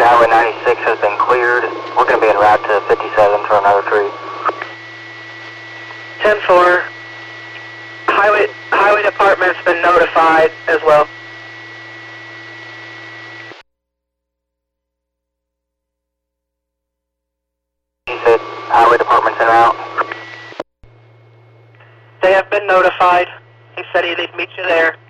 Highway 96 has been cleared. We're going to be en route to 57 for another tree. 10-4. Highway Department's been notified as well. He said Highway Department's en route. They have been notified. He said he'd meet you there.